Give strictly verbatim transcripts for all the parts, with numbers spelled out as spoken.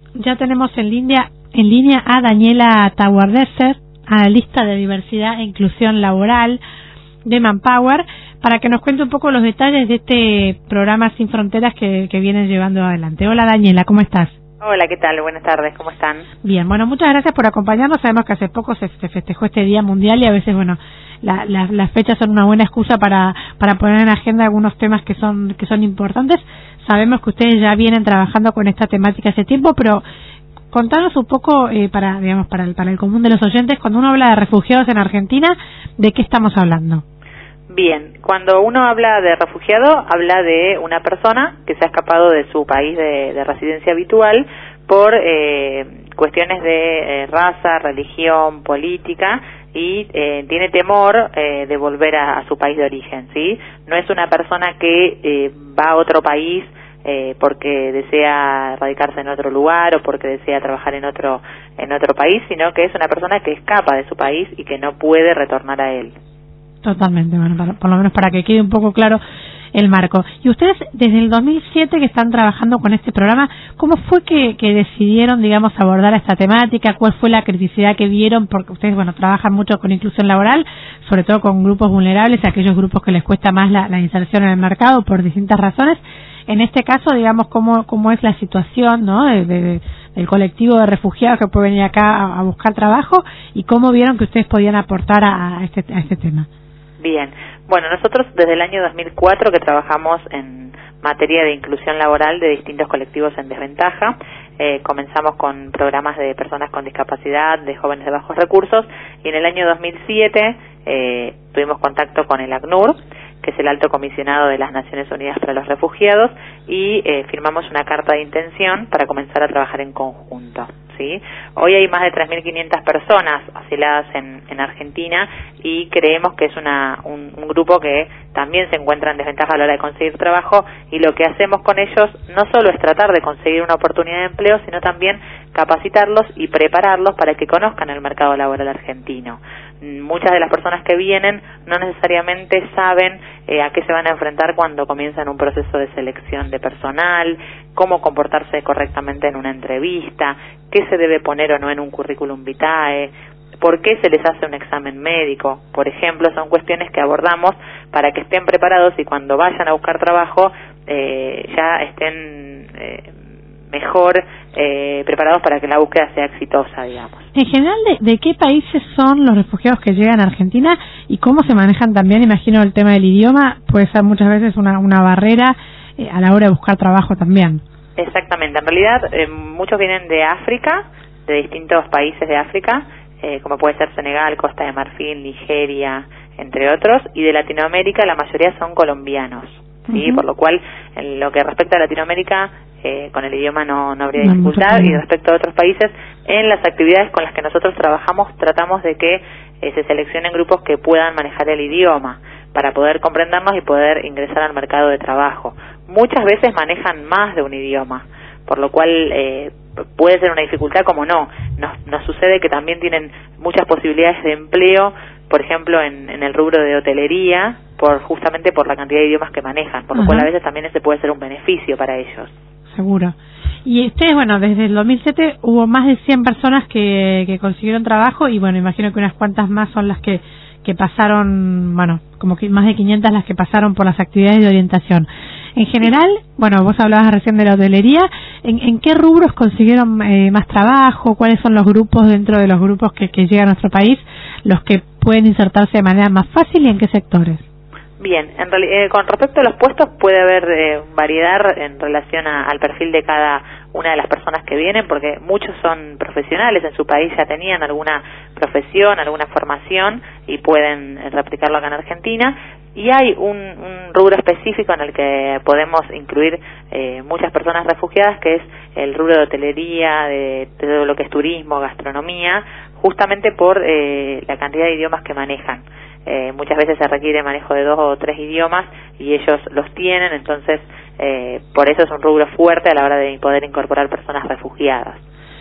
Ya tenemos en línea, en línea a Daniela Tahuardeser, analista de diversidad e inclusión laboral de Manpower, para que nos cuente un poco los detalles de este programa Sin Fronteras que, que vienen llevando adelante. Hola Daniela, ¿cómo estás? Hola, ¿qué tal? Buenas tardes, ¿cómo están? Bien, bueno, muchas gracias por acompañarnos. Sabemos que hace poco se, se festejó este Día Mundial y a veces, bueno, la, la, las fechas son una buena excusa para, para poner en agenda algunos temas que son, que son importantes. Sabemos que ustedes ya vienen trabajando con esta temática hace tiempo, pero contanos un poco, eh, para, digamos, para el, para el común de los oyentes, cuando uno habla de refugiados en Argentina, ¿de qué estamos hablando? Bien, cuando uno habla de refugiado, habla de una persona que se ha escapado de su país de, de residencia habitual por eh, cuestiones de eh, raza, religión, política y eh, tiene temor eh, de volver a, a su país de origen, ¿sí? No es una persona que eh, va a otro país eh, porque desea radicarse en otro lugar o porque desea trabajar en otro en otro país, sino que es una persona que escapa de su país y que no puede retornar a él. Totalmente, bueno, para, por lo menos para que quede un poco claro el marco. Y ustedes, desde el dos mil siete que están trabajando con este programa, ¿cómo fue que, que decidieron, digamos, abordar esta temática? ¿Cuál fue la criticidad que vieron? Porque ustedes, bueno, trabajan mucho con inclusión laboral, sobre todo con grupos vulnerables, aquellos grupos que les cuesta más la, la inserción en el mercado por distintas razones. En este caso, digamos, ¿cómo, cómo es la situación, ¿no?, de, de, del colectivo de refugiados que puede venir acá a, a buscar trabajo y cómo vieron que ustedes podían aportar a, a, este, a este tema? Bien, bueno, nosotros desde el año dos mil cuatro que trabajamos en materia de inclusión laboral de distintos colectivos en desventaja. Eh, comenzamos con programas de personas con discapacidad, de jóvenes de bajos recursos, y en el año dos mil siete eh, tuvimos contacto con el ACNUR, que es el Alto Comisionado de las Naciones Unidas para los Refugiados, y eh, firmamos una carta de intención para comenzar a trabajar en conjunto, ¿sí? Hoy hay más de tres mil quinientas personas asiladas en, en Argentina y creemos que es una, un, un grupo que también se encuentra en desventaja a la hora de conseguir trabajo, y lo que hacemos con ellos no solo es tratar de conseguir una oportunidad de empleo, sino también capacitarlos y prepararlos para que conozcan el mercado laboral argentino. Muchas de las personas que vienen no necesariamente saben eh, a qué se van a enfrentar cuando comienzan un proceso de selección de personal, cómo comportarse correctamente en una entrevista, qué se debe poner o no en un currículum vitae, por qué se les hace un examen médico, por ejemplo. Son cuestiones que abordamos para que estén preparados y cuando vayan a buscar trabajo eh, ya estén eh, mejor eh, preparados para que la búsqueda sea exitosa, digamos. En general, ¿de, de qué países son los refugiados que llegan a Argentina y cómo se manejan también? Imagino el tema del idioma puede ser muchas veces una, una barrera eh, a la hora de buscar trabajo también. Exactamente, en realidad eh, muchos vienen de África, de distintos países de África, eh, como puede ser Senegal, Costa de Marfil, Nigeria, entre otros, y de Latinoamérica la mayoría son colombianos, ¿sí? Uh-huh. Por lo cual, en lo que respecta a Latinoamérica, eh, con el idioma no, no habría dificultad, no, y respecto a otros países, en las actividades con las que nosotros trabajamos, tratamos de que eh, se seleccionen grupos que puedan manejar el idioma, para poder comprendernos y poder ingresar al mercado de trabajo. Muchas veces manejan más de un idioma, por lo cual eh, puede ser una dificultad como no. Nos, nos sucede que también tienen muchas posibilidades de empleo, por ejemplo en, en el rubro de hotelería, por justamente por la cantidad de idiomas que manejan, por lo Ajá. cual a veces también ese puede ser un beneficio para ellos. Seguro. Y ustedes, bueno, desde el dos mil siete hubo más de cien personas que, que consiguieron trabajo y bueno, imagino que unas cuantas más son las que que pasaron, bueno, como que más de quinientas las que pasaron por las actividades de orientación. En general, bueno, vos hablabas recién de la hotelería, ¿en, en qué rubros consiguieron eh, más trabajo? ¿Cuáles son los grupos dentro de los grupos que, que llegan a nuestro país, los que pueden insertarse de manera más fácil y en qué sectores? Bien, en realidad, eh, con respecto a los puestos puede haber eh, variedad en relación a, al perfil de cada una de las personas que vienen, porque muchos son profesionales, en su país ya tenían alguna profesión, alguna formación y pueden eh, replicarlo acá en Argentina, y hay un, un rubro específico en el que podemos incluir eh, muchas personas refugiadas, que es el rubro de hotelería, de, de todo lo que es turismo, gastronomía, justamente por eh, la cantidad de idiomas que manejan. Eh, muchas veces se requiere manejo de dos o tres idiomas y ellos los tienen, entonces eh, por eso es un rubro fuerte a la hora de poder incorporar personas refugiadas.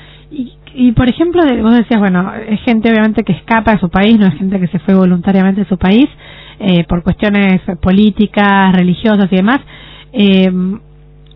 Y, y por ejemplo, vos decías, bueno, es gente obviamente que escapa de su país, no es gente que se fue voluntariamente de su país eh, por cuestiones políticas, religiosas y demás. Eh,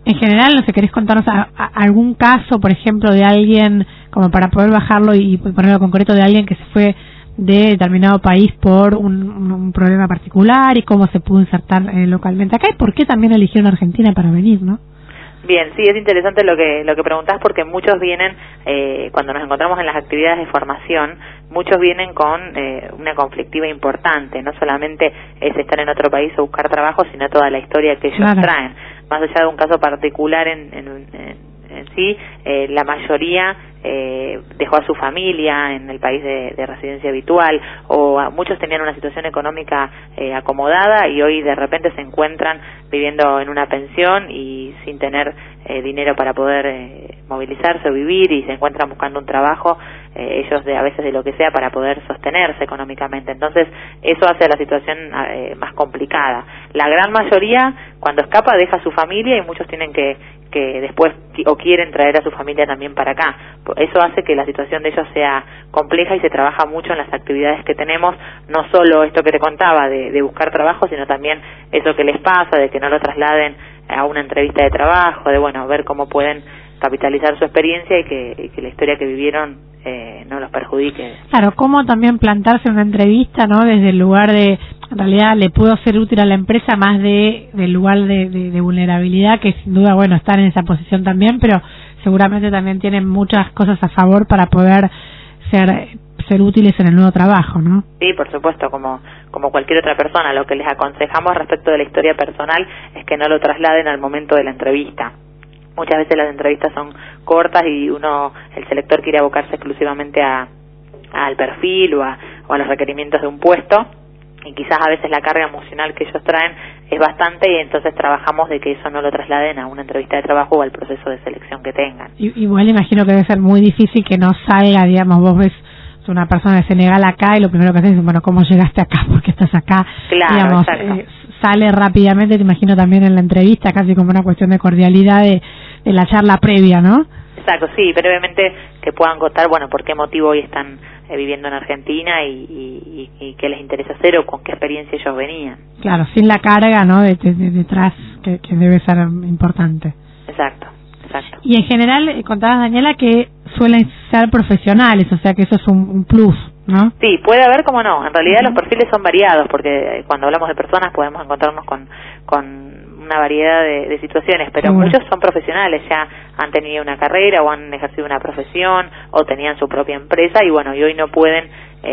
En general, no sé, ¿querés contarnos a, a, algún caso, por ejemplo, de alguien, como para poder bajarlo y ponerlo concreto, de alguien que se fue de determinado país por un, un, un problema particular y cómo se pudo insertar eh, localmente acá y por qué también eligieron Argentina para venir, ¿no? Bien, sí, es interesante lo que lo que preguntás porque muchos vienen, eh, cuando nos encontramos en las actividades de formación, muchos vienen con eh, una conflictiva importante, no solamente es estar en otro país o buscar trabajo, sino toda la historia que ellos claro. traen. Más allá de un caso particular en, en, en en sí, eh, la mayoría eh, dejó a su familia en el país de, de residencia habitual, o a, muchos tenían una situación económica eh, acomodada y hoy de repente se encuentran viviendo en una pensión y sin tener eh, dinero para poder eh, movilizarse o vivir, y se encuentran buscando un trabajo, eh, ellos de a veces de lo que sea, para poder sostenerse económicamente. Entonces eso hace la situación eh, más complicada. La gran mayoría, cuando escapa, deja a su familia, y muchos tienen que que después o quieren traer a su familia también para acá. Eso hace que la situación de ellos sea compleja y se trabaja mucho en las actividades que tenemos, no solo esto que te contaba de, de buscar trabajo, sino también eso que les pasa, de que no lo trasladen a una entrevista de trabajo, de bueno, ver cómo pueden capitalizar su experiencia y que, y que la historia que vivieron eh, no los perjudique. Claro, cómo también plantarse en una entrevista, ¿no? Desde el lugar de, en realidad le puedo ser útil a la empresa, más de del lugar de, de, de vulnerabilidad, que sin duda, bueno, están en esa posición también, pero seguramente también tienen muchas cosas a favor para poder ser ser útiles en el nuevo trabajo, ¿no? Sí, por supuesto, como como cualquier otra persona. Lo que les aconsejamos respecto de la historia personal es que no lo trasladen al momento de la entrevista. Muchas veces las entrevistas son cortas y uno, el selector, quiere abocarse exclusivamente a al perfil o a, o a los requerimientos de un puesto, y quizás a veces la carga emocional que ellos traen es bastante, y entonces trabajamos de que eso no lo trasladen a una entrevista de trabajo o al proceso de selección que tengan. Y, igual imagino que debe ser muy difícil que no salga, digamos, vos ves una persona de Senegal acá y lo primero que haces es, bueno, ¿cómo llegaste acá? ¿Por qué estás acá? Claro, digamos, exacto. Eh, sale rápidamente, te imagino también en la entrevista, casi como una cuestión de cordialidad de, de la charla previa, ¿no? Exacto, sí, brevemente que puedan contar, bueno, por qué motivo hoy están eh, viviendo en Argentina y, y, y, y qué les interesa hacer o con qué experiencia ellos venían. Claro, sin la carga, ¿no?, de, de, de detrás, que, que debe ser importante. Exacto, exacto. Y en general, eh, contabas, Daniela, que suelen ser profesionales, o sea que eso es un, un plus, ¿no? Sí, puede haber, como no. En realidad uh-huh. los perfiles son variados, porque cuando hablamos de personas podemos encontrarnos con, con una variedad de, de situaciones, pero Seguro. muchos son profesionales, ya han tenido una carrera o han ejercido una profesión o tenían su propia empresa y bueno, y hoy no pueden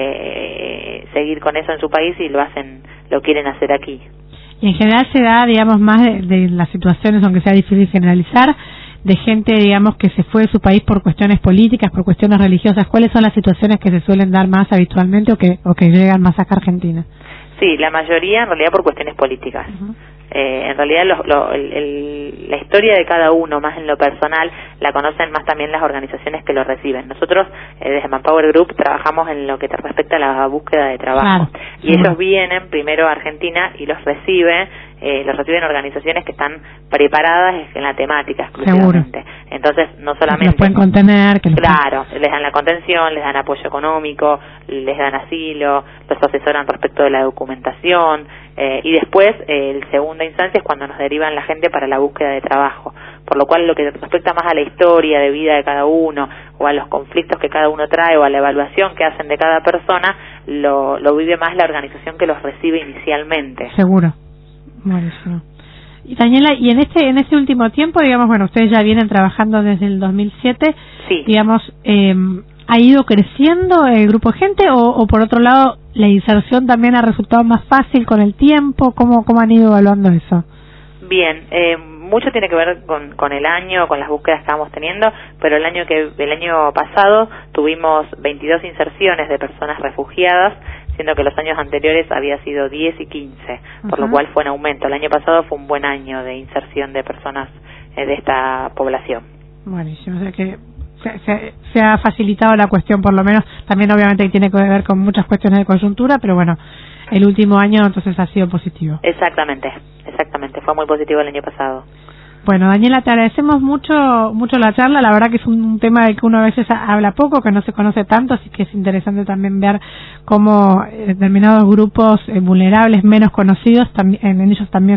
eh, seguir con eso en su país y lo hacen, lo quieren hacer aquí. Y en general se da, digamos, más de, de las situaciones, aunque sea difícil generalizar, de gente, digamos, que se fue de su país por cuestiones políticas, por cuestiones religiosas. ¿Cuáles son las situaciones que se suelen dar más habitualmente o que o que llegan más acá a Argentina? Sí, la mayoría en realidad por cuestiones políticas. Uh-huh. Eh, en realidad lo, lo, el, el, la historia de cada uno, más en lo personal, la conocen más también las organizaciones que lo reciben. Nosotros eh, desde Manpower Group trabajamos en lo que te respecta a la búsqueda de trabajo. Claro. Y uh-huh. ellos vienen primero a Argentina y los recibe, eh, los reciben organizaciones que están preparadas en la temática exclusivamente. Seguro. Entonces, no solamente... Los pueden contener. Que claro, pueden... les dan la contención, les dan apoyo económico, les dan asilo, los asesoran respecto de la documentación, eh, y después, eh, el segunda instancia es cuando nos derivan la gente para la búsqueda de trabajo. Por lo cual, lo que respecta más a la historia de vida de cada uno, o a los conflictos que cada uno trae, o a la evaluación que hacen de cada persona, lo, lo vive más la organización que los recibe inicialmente. Seguro. Buenísimo. Y Daniela, y en este en este último tiempo, digamos, bueno, ustedes ya vienen trabajando desde el dos mil siete, sí. digamos, eh, ¿ha ido creciendo el grupo de gente o, o por otro lado la inserción también ha resultado más fácil con el tiempo? ¿Cómo, cómo han ido evaluando eso? Bien, eh, mucho tiene que ver con, con el año, con las búsquedas que estamos teniendo, pero el año que el año pasado tuvimos veintidós inserciones de personas refugiadas, siendo que los años anteriores había sido diez y quince, uh-huh. por lo cual fue en aumento. El año pasado fue un buen año de inserción de personas eh, de esta población. Buenísimo, o sea que se, se, se ha facilitado la cuestión, por lo menos, también obviamente tiene que ver con muchas cuestiones de coyuntura, pero bueno, el último año entonces ha sido positivo. Exactamente, exactamente, fue muy positivo el año pasado. Bueno, Daniela, te agradecemos mucho mucho la charla. La verdad que es un tema de que uno a veces habla poco, que no se conoce tanto, así que es interesante también ver cómo determinados grupos eh, vulnerables, menos conocidos, también en ellos también se,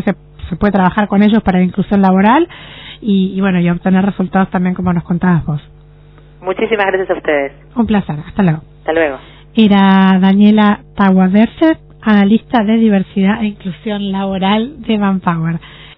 se puede trabajar con ellos para la inclusión laboral y, y bueno, y obtener resultados también como nos contabas vos. Muchísimas gracias a ustedes. Un placer, hasta luego. Hasta luego. Era Daniela Tahuaderce, analista de diversidad e inclusión laboral de Manpower.